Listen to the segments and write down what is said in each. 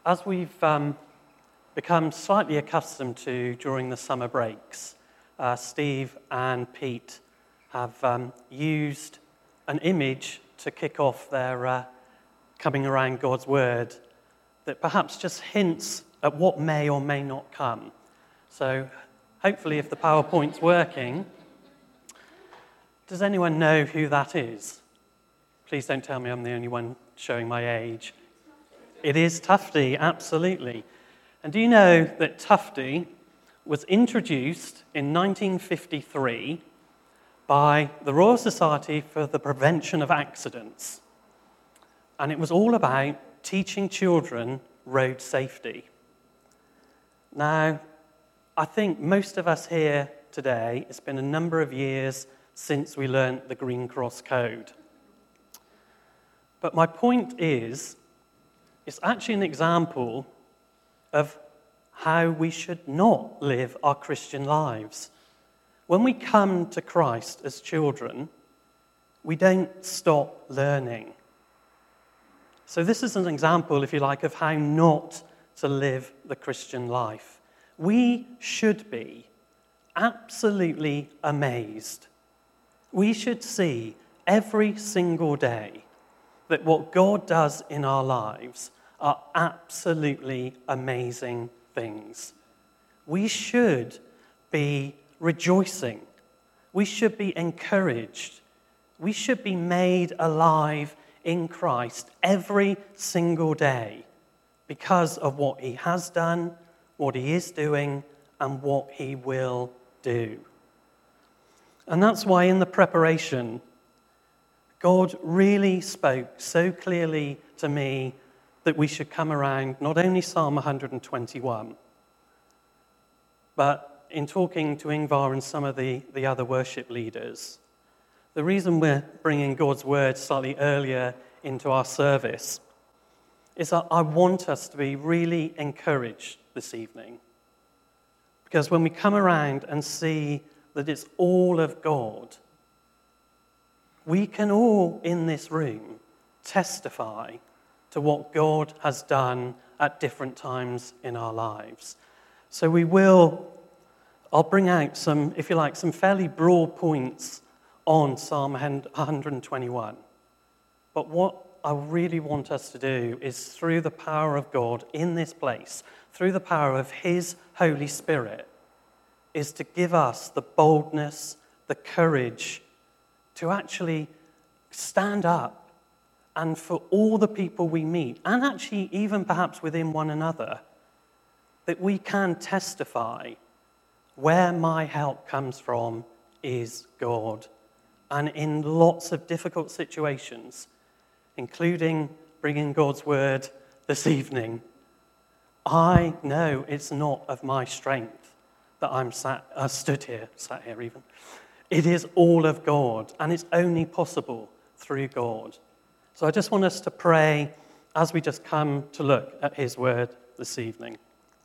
As we've become slightly accustomed to during the summer breaks, Steve and Pete have used an image to kick off their coming around God's Word that perhaps just hints at what may or may not come. So hopefully if the PowerPoint's working, does anyone know who that is? Please don't tell me I'm the only one showing my age. It is Tufty, absolutely. And do you know that Tufty was introduced in 1953 by the Royal Society for the Prevention of Accidents? And it was all about teaching children road safety. Now, I think most of us here today, it's been a number of years since we learnt the Green Cross Code. But my point is, it's actually an example of how we should not live our Christian lives. When we come to Christ as children, we don't stop learning. So this is an example, if you like, of how not to live the Christian life. We should be absolutely amazed. We should see every single day that what God does in our lives are absolutely amazing things. We should be rejoicing. We should be encouraged. We should be made alive in Christ every single day because of what he has done, what he is doing, and what he will do. And that's why in the preparation, God really spoke so clearly to me that we should come around not only Psalm 121, but in talking to Ingvar and some of the other worship leaders, the reason we're bringing God's word slightly earlier into our service is that I want us to be really encouraged this evening. Because when we come around and see that it's all of God, we can all in this room testify to what God has done at different times in our lives. So I'll bring out some, if you like, some fairly broad points on Psalm 121. But what I really want us to do is through the power of God in this place, through the power of his Holy Spirit, is to give us the boldness, the courage to actually stand up and for all the people we meet, and actually even perhaps within one another, that we can testify where my help comes from is God. And in lots of difficult situations, including bringing God's word this evening, I know it's not of my strength that I'm sat here even. It is all of God, and it's only possible through God. So I just want us to pray as we just come to look at his word this evening.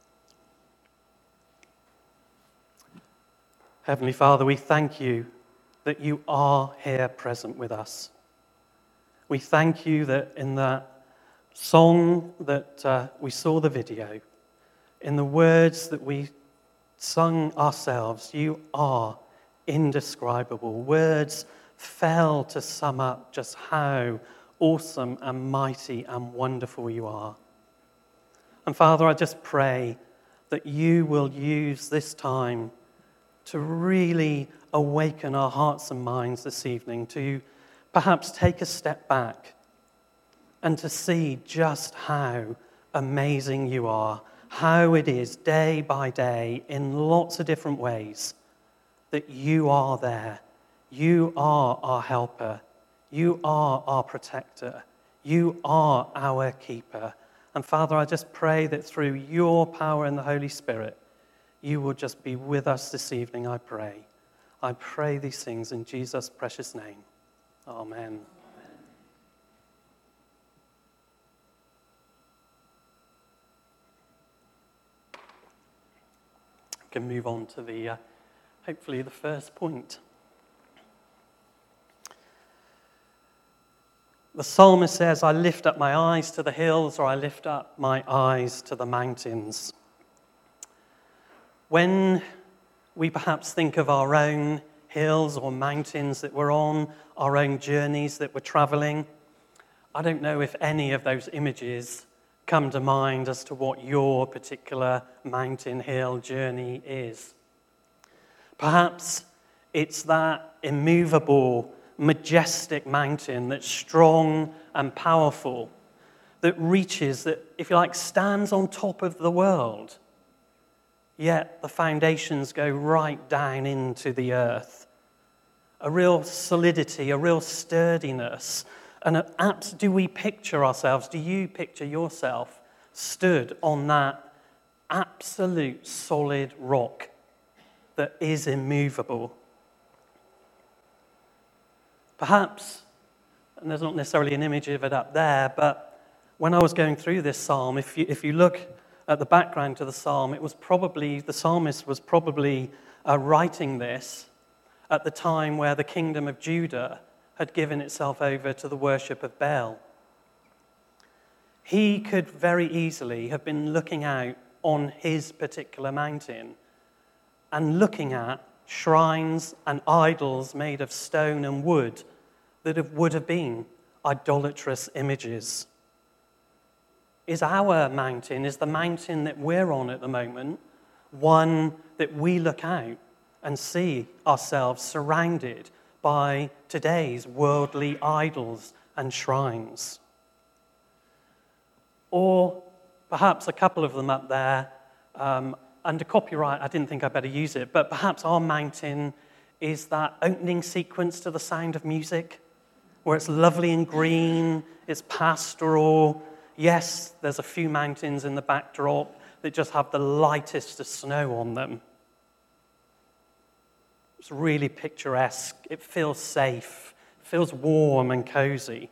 Heavenly Father, we thank you that you are here present with us. We thank you that in that song that we saw the video, in the words that we sung ourselves, you are indescribable. Words fail to sum up just how awesome and mighty and wonderful you are. And Father, I just pray that you will use this time to really awaken our hearts and minds this evening, to perhaps take a step back and to see just how amazing you are, how it is day by day in lots of different ways that you are there. You are our helper. You are our protector. You are our keeper. And Father, I just pray that through your power and the Holy Spirit, you will just be with us this evening, I pray. I pray these things in Jesus' precious name. Amen. We can move on to hopefully the first point. The psalmist says, I lift up my eyes to the hills, or I lift up my eyes to the mountains. When we perhaps think of our own hills or mountains that we're on, our own journeys that we're traveling, I don't know if any of those images come to mind as to what your particular mountain hill journey is. Perhaps it's that immovable, majestic mountain that's strong and powerful, that reaches, that, if you like, stands on top of the world, yet the foundations go right down into the earth. A real solidity, a real sturdiness. And do we picture ourselves, do you picture yourself stood on that absolute solid rock that is immovable? Perhaps, and there's not necessarily an image of it up there, but when I was going through this psalm, if you look at the background to the psalm, the psalmist was probably writing this at the time where the kingdom of Judah had given itself over to the worship of Baal. He could very easily have been looking out on his particular mountain and looking at shrines and idols made of stone and wood that would have been idolatrous images. Is our mountain, is the mountain that we're on at the moment, one that we look out and see ourselves surrounded by today's worldly idols and shrines? Or perhaps a couple of them up there, under copyright, I didn't think I'd better use it, but perhaps our mountain is that opening sequence to The Sound of Music, where it's lovely and green, it's pastoral. Yes, there's a few mountains in the backdrop that just have the lightest of snow on them. It's really picturesque. It feels safe. It feels warm and cozy.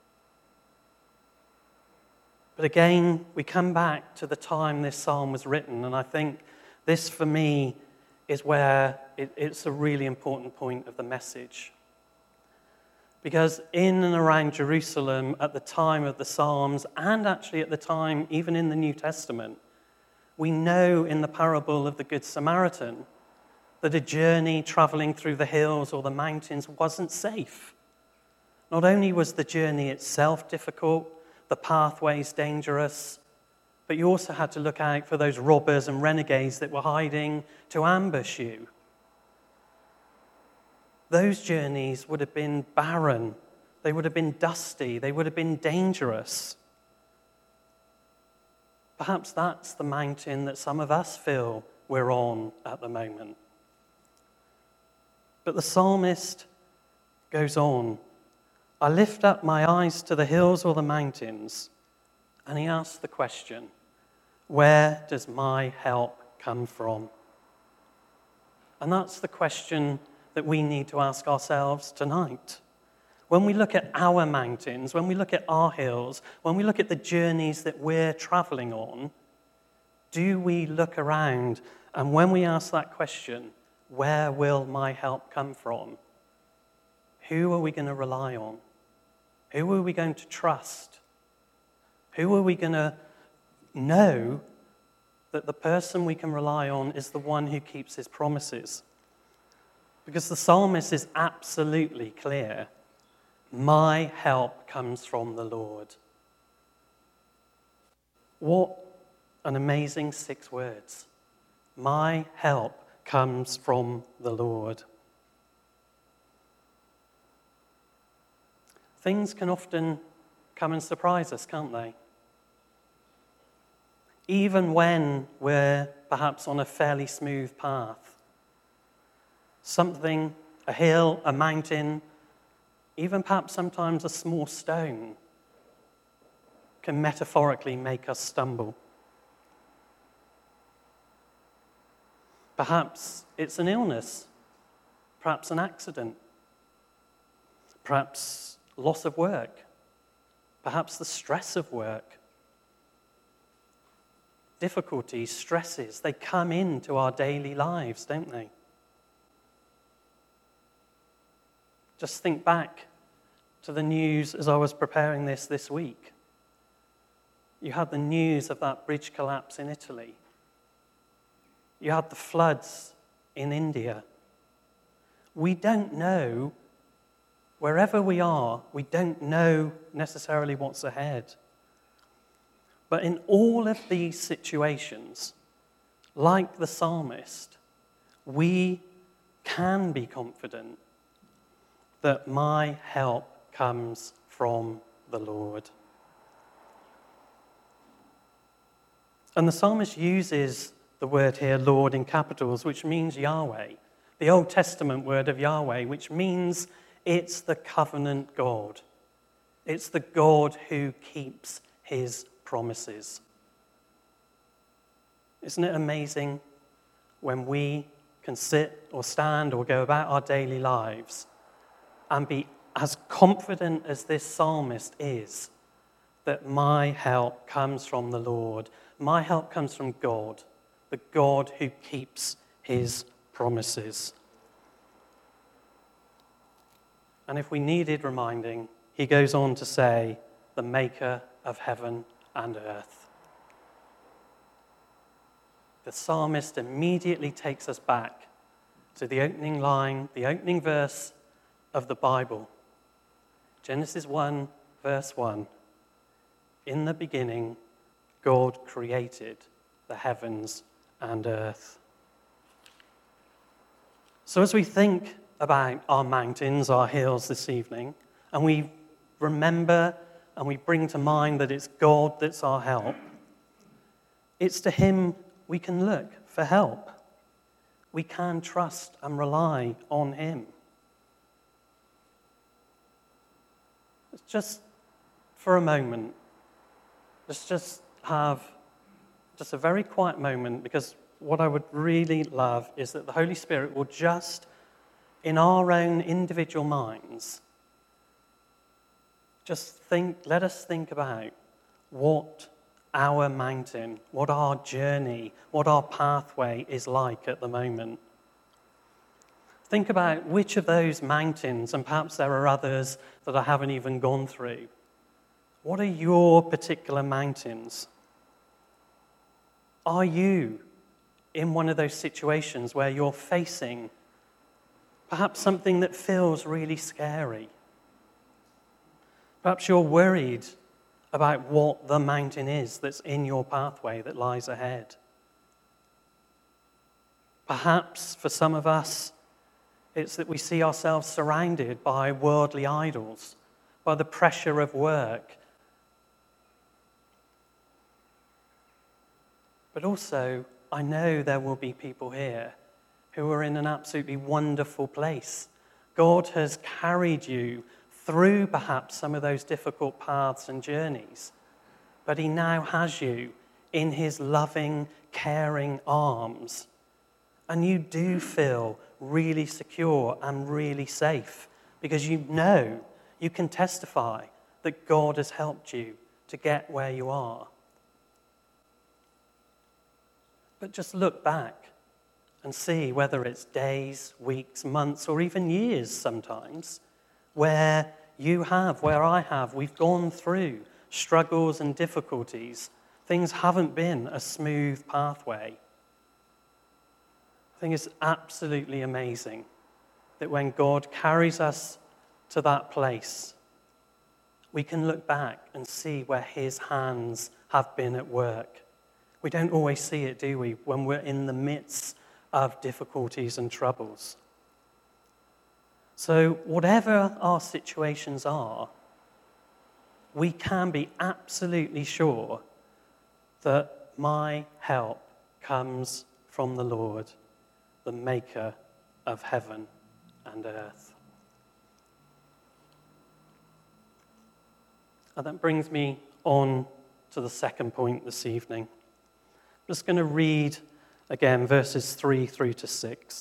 But again, we come back to the time this psalm was written, and I think this, for me, is where it's a really important point of the message. Because in and around Jerusalem at the time of the Psalms, and actually at the time even in the New Testament, we know in the parable of the Good Samaritan that a journey traveling through the hills or the mountains wasn't safe. Not only was the journey itself difficult, the pathways dangerous, but you also had to look out for those robbers and renegades that were hiding to ambush you. Those journeys would have been barren. They would have been dusty. They would have been dangerous. Perhaps that's the mountain that some of us feel we're on at the moment. But the psalmist goes on, I lift up my eyes to the hills or the mountains, and he asks the question, where does my help come from? And that's the question that we need to ask ourselves tonight. When we look at our mountains, when we look at our hills, when we look at the journeys that we're traveling on, do we look around, and when we ask that question, where will my help come from? Who are we going to rely on? Who are we going to trust? Who are we going to know that the person we can rely on is the one who keeps his promises? Because the psalmist is absolutely clear. My help comes from the Lord. What an amazing 6 words. My help comes from the Lord. Things can often come and surprise us, can't they? Even when we're perhaps on a fairly smooth path. Something, a hill, a mountain, even perhaps sometimes a small stone can metaphorically make us stumble. Perhaps it's an illness, perhaps an accident, perhaps loss of work, perhaps the stress of work. Difficulties, stresses, they come into our daily lives, don't they? Just think back to the news as I was preparing this week. You had the news of that bridge collapse in Italy. You had the floods in India. We don't know, wherever we are, we don't know necessarily what's ahead. But in all of these situations, like the psalmist, we can be confident that my help comes from the Lord. And the psalmist uses the word here, Lord, in capitals, which means Yahweh, the Old Testament word of Yahweh, which means it's the covenant God. It's the God who keeps his promises. Isn't it amazing when we can sit or stand or go about our daily lives and be as confident as this psalmist is that my help comes from the Lord. My help comes from God, the God who keeps his promises. And if we needed reminding, he goes on to say, the maker of heaven and earth. The psalmist immediately takes us back to the opening line, the opening verse of the Bible. Genesis 1, verse 1. In the beginning, God created the heavens and earth. So as we think about our mountains, our hills this evening, and we remember and we bring to mind that it's God that's our help, it's to him we can look for help. We can trust and rely on him. Just for a moment, let's just have just a very quiet moment, because what I would really love is that the Holy Spirit will just, in our own individual minds, let us think about what our mountain, what our journey, what our pathway is like at the moment. Think about which of those mountains, and perhaps there are others that I haven't even gone through. What are your particular mountains? Are you in one of those situations where you're facing perhaps something that feels really scary? Perhaps you're worried about what the mountain is that's in your pathway that lies ahead. Perhaps for some of us, it's that we see ourselves surrounded by worldly idols, by the pressure of work. But also, I know there will be people here who are in an absolutely wonderful place. God has carried you through perhaps some of those difficult paths and journeys, but he now has you in his loving, caring arms. And you do feel really secure and really safe because you know, you can testify that God has helped you to get where you are. But just look back and see whether it's days, weeks, months, or even years sometimes, where I have, we've gone through struggles and difficulties. Things haven't been a smooth pathway. I think it's absolutely amazing that when God carries us to that place, we can look back and see where his hands have been at work. We don't always see it, do we, when we're in the midst of difficulties and troubles. So whatever our situations are, we can be absolutely sure that my help comes from the Lord, the maker of heaven and earth. And that brings me on to the second point this evening. I'm just going to read again verses 3 through to 6.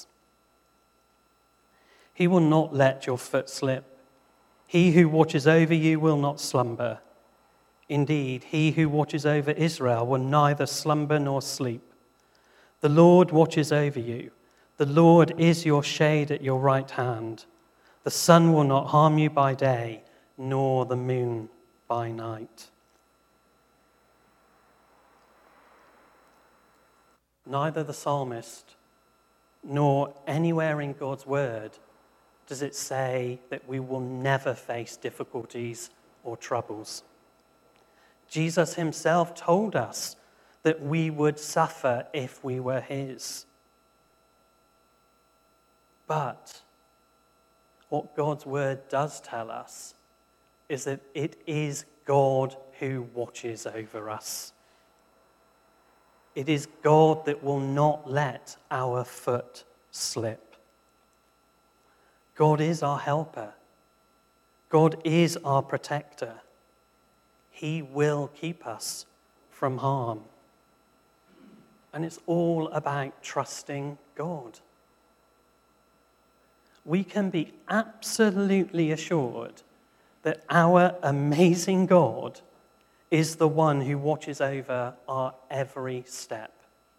He will not let your foot slip. He who watches over you will not slumber. Indeed, he who watches over Israel will neither slumber nor sleep. The Lord watches over you. The Lord is your shade at your right hand. The sun will not harm you by day, nor the moon by night. Neither the psalmist nor anywhere in God's word does it say that we will never face difficulties or troubles. Jesus himself told us that we would suffer if we were his. But what God's word does tell us is that it is God who watches over us. It is God that will not let our foot slip. God is our helper. God is our protector. He will keep us from harm. And it's all about trusting God. We can be absolutely assured that our amazing God is the one who watches over our every step.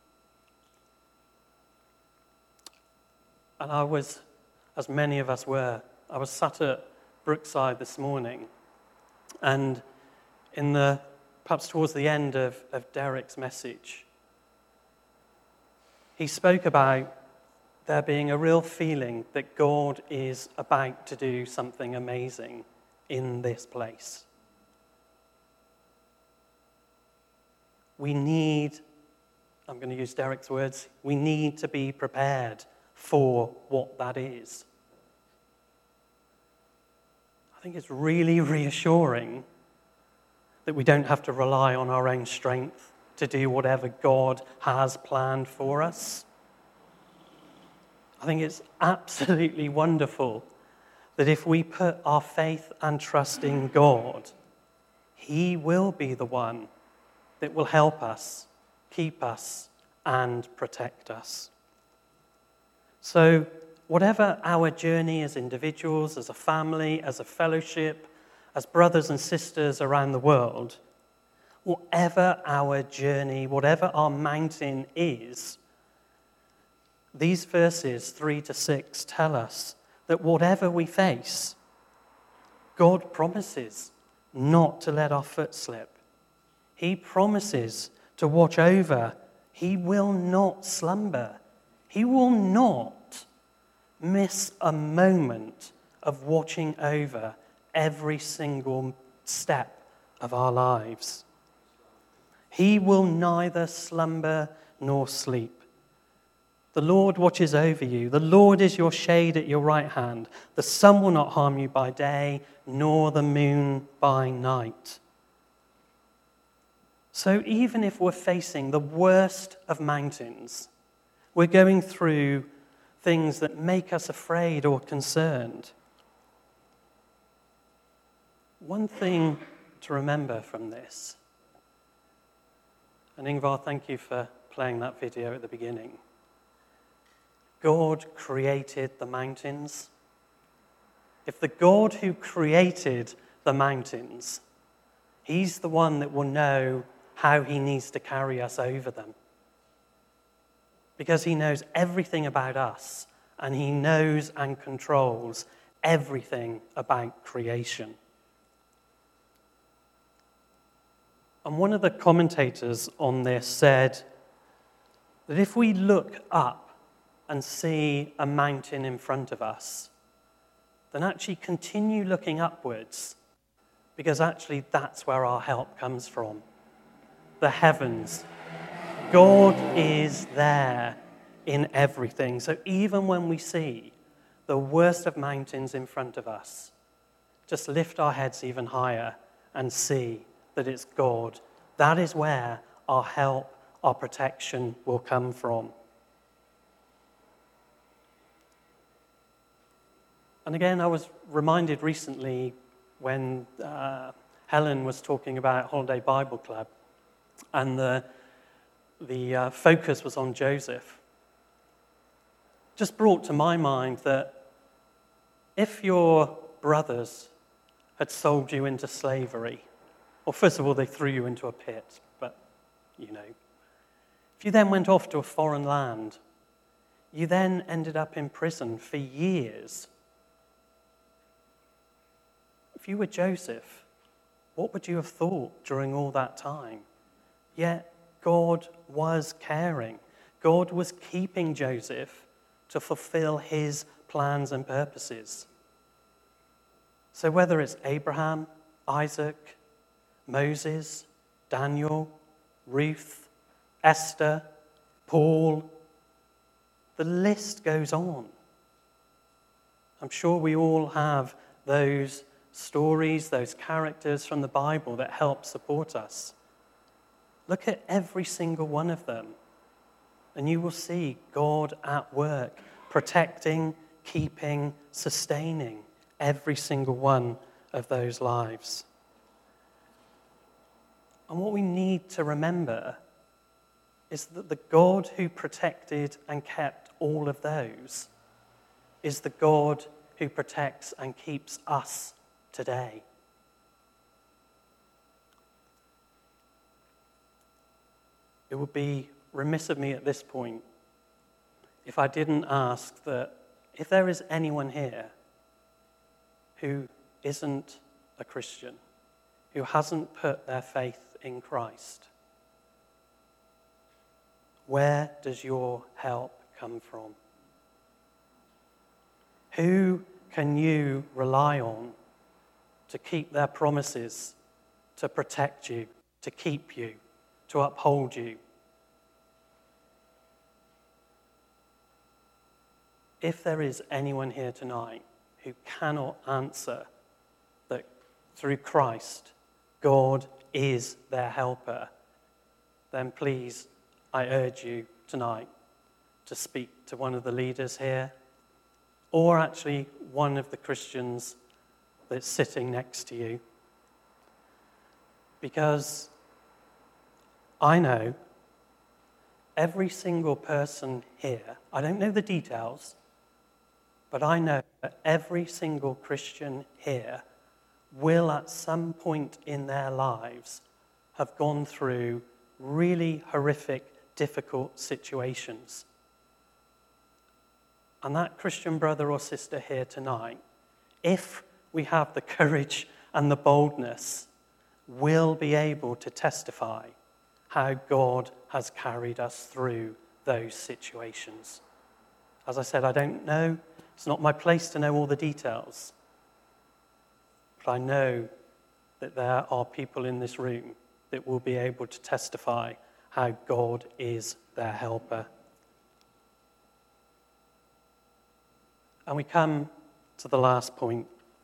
And I was, as many of us were, I was sat at Brookside this morning, and perhaps towards the end of Derek's message, he spoke about there being a real feeling that God is about to do something amazing in this place. We need, I'm going to use Derek's words, we need to be prepared for what that is. I think it's really reassuring that we don't have to rely on our own strength to do whatever God has planned for us. I think it's absolutely wonderful that if we put our faith and trust in God, he will be the one that will help us, keep us, and protect us. So, whatever our journey as individuals, as a family, as a fellowship, as brothers and sisters around the world, whatever our journey, whatever our mountain is, these verses 3-6 tell us that whatever we face, God promises not to let our foot slip. He promises to watch over. He will not slumber. He will not miss a moment of watching over every single step of our lives. He will neither slumber nor sleep. The Lord watches over you. The Lord is your shade at your right hand. The sun will not harm you by day, nor the moon by night. So even if we're facing the worst of mountains, we're going through things that make us afraid or concerned, one thing to remember from this, and Ingvar, thank you for playing that video at the beginning. God created the mountains. If the God who created the mountains, he's the one that will know how he needs to carry us over them. Because he knows everything about us, and he knows and controls everything about creation. And one of the commentators on this said that if we look up and see a mountain in front of us, then actually continue looking upwards, because actually that's where our help comes from. The heavens. God is there in everything. So even when we see the worst of mountains in front of us, just lift our heads even higher and see that it's God. That is where our help, our protection will come from. And again, I was reminded recently when Helen was talking about Holiday Bible Club, and the focus was on Joseph. Just brought to my mind that if your brothers had sold you into slavery, well, first of all, they threw you into a pit, but, you know. If you then went off to a foreign land, you then ended up in prison for years. if you were Joseph, what would you have thought during all that time? Yet God was caring. God was keeping Joseph to fulfill his plans and purposes. So whether it's Abraham, Isaac, Moses, Daniel, Ruth, Esther, Paul, the list goes on. I'm sure we all have those stories, those characters from the Bible that help support us. Look at every single one of them, and you will see God at work, protecting, keeping, sustaining every single one of those lives. And what we need to remember is that the God who protected and kept all of those is the God who protects and keeps us today. It would be remiss of me at this point if I didn't ask that if there is anyone here who isn't a Christian, who hasn't put their faith in Christ, where does your help come from? Who can you rely on to keep their promises, to protect you, to keep you, to uphold you? If there is anyone here tonight who cannot answer that through Christ, God is their helper, then please, I urge you tonight to speak to one of the leaders here, or actually one of the Christians that's sitting next to you. Because I know every single person here, I don't know the details, but I know that every single Christian here will at some point in their lives have gone through really horrific, difficult situations. And that Christian brother or sister here tonight, if we have the courage and the boldness, will be able to testify how God has carried us through those situations. As I said, I don't know. It's not my place to know all the details. But I know that there are people in this room that will be able to testify how God is their helper. And we come to the last point.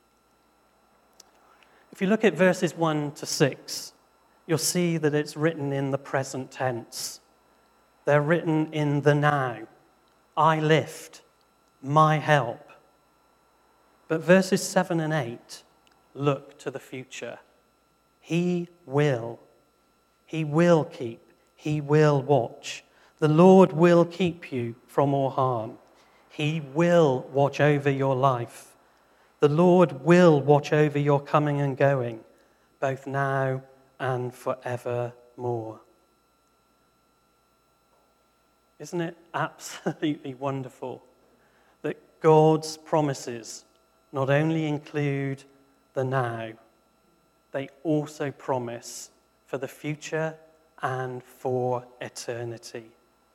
If you look at verses 1 to 6, you'll see that it's written in the present tense. They're written in the now. I lift, my help. But verses 7 and 8 look to the future. He will keep, he will watch. The Lord will keep you from all harm. He will watch over your life. The Lord will watch over your coming and going, both now and forevermore. Isn't it absolutely wonderful that God's promises not only include the now, they also promise for the future and for eternity.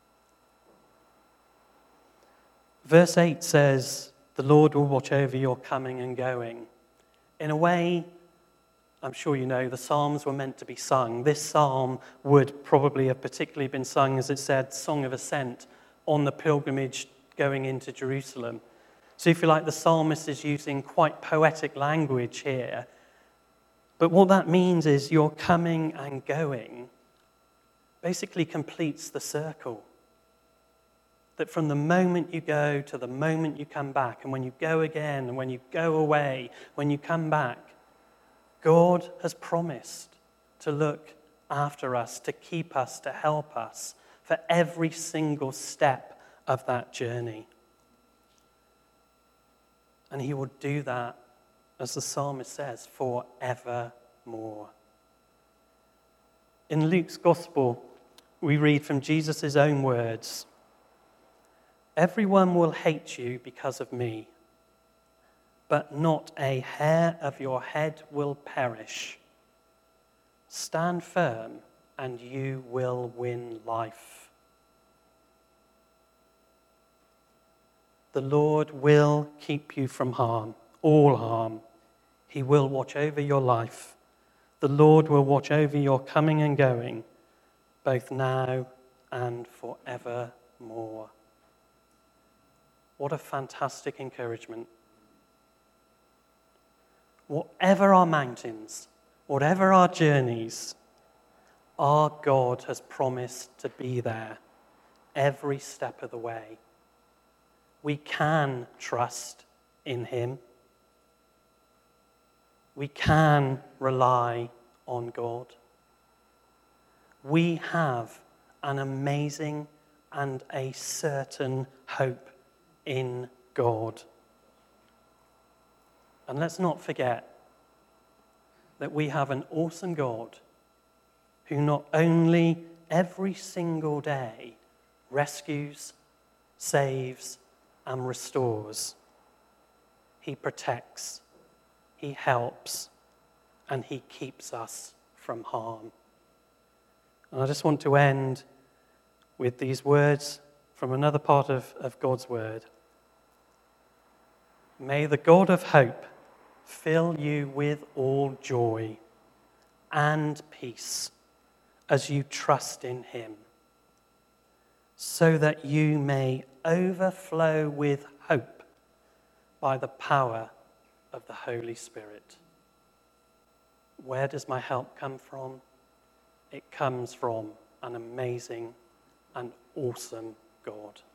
Verse 8 says, the Lord will watch over your coming and going. In a way, I'm sure you know, the Psalms were meant to be sung. This psalm would probably have particularly been sung, as it said, Song of Ascent, on the pilgrimage going into Jerusalem. So if you like, the psalmist is using quite poetic language here. But what that means is your coming and going basically completes the circle. That from the moment you go to the moment you come back, and when you go again, and when you go away, when you come back, God has promised to look after us, to keep us, to help us for every single step of that journey. And he will do that, as the psalmist says, forevermore. In Luke's gospel, we read from Jesus' own words, "Everyone will hate you because of me, but not a hair of your head will perish. Stand firm, and you will win life. The Lord will keep you from harm, all harm. He will watch over your life. The Lord will watch over your coming and going, both now and forevermore. What a fantastic encouragement. Whatever our mountains, whatever our journeys, our God has promised to be there every step of the way. We can trust in him. We can rely on God. We have an amazing and a certain hope in God. And let's not forget that we have an awesome God who not only every single day rescues, saves, and restores. He protects, he helps, and he keeps us from harm. And I just want to end with these words from another part of God's word. May the God of hope fill you with all joy and peace as you trust in him, so that you may overflow with hope by the power of the Holy Spirit. Where does my help come from? It comes from an amazing and awesome God.